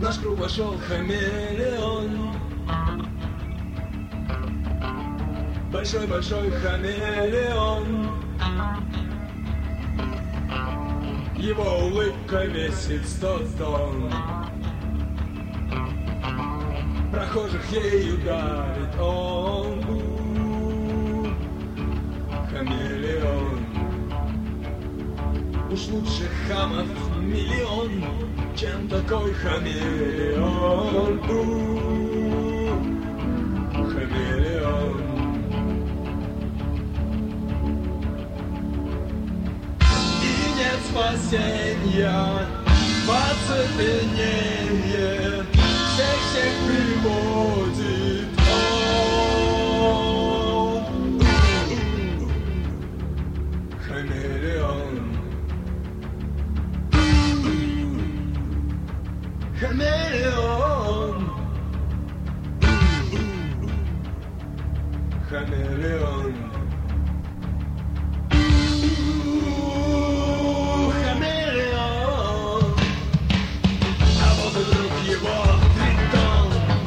наш круг вошел хамелеон. Большой-большой хамелеон. Его улыбка весит 100 тонн. Прохожих ей ударит он. Хамелеон. Уж лучше хамов миллион, чем такой хамелеон. Хамелеон. И нет спасения в оцепенение, всех приводит он. Хамелеон. Хамелеон. Хамелеон. Хамелеон. А вот и друг его Тритон,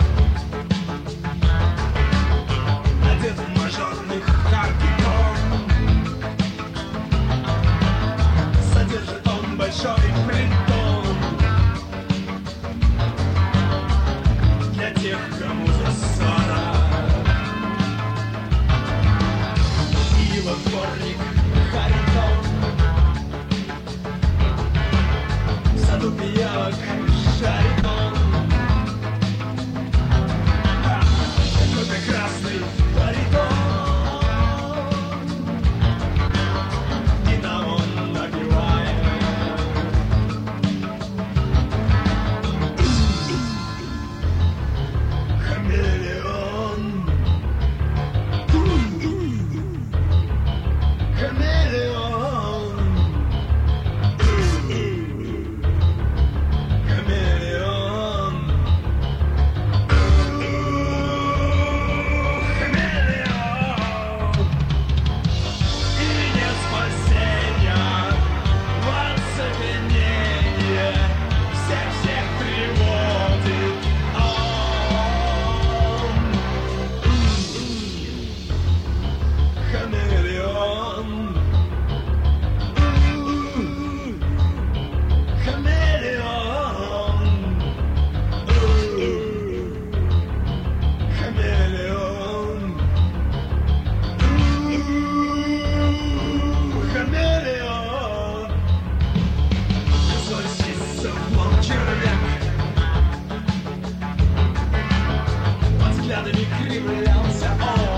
одет в мажорный хардкор. Содержит он большой притон для тех, кому за 40. И его дворник Харитон в саду пиявок шарит он. Какой прекрасный баритон, и нам он напевает. Хамелеон. Хамелеон. Хамелеон. Хамелеон. И нет спасения в оцепенение, всех приводит он. Хамелеон. Хамелеон. Хамелеон. Хамелеон. Злочится вон червяк, под взглядами кривлялся он.